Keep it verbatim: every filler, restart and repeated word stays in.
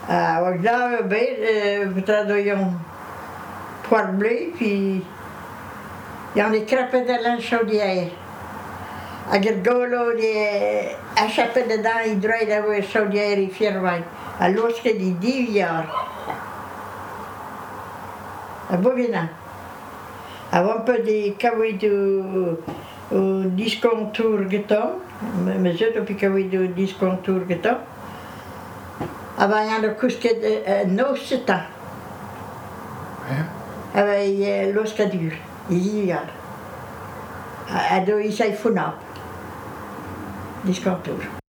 Ah, och là, ben, peut-être poire bleue, puis il y en a crapé dans la chaudière. A gergolo de a chapé dedans, il doit y avoir chaudière et firmai. A l'osque di diviar. A bovina. Avant peu de kawi du discontour getom, mais je depuis kawi du discontour getom. Avant il y a le cousque de noseta. Avec l'osque dur, il y a. A do i sai funap. Discontour.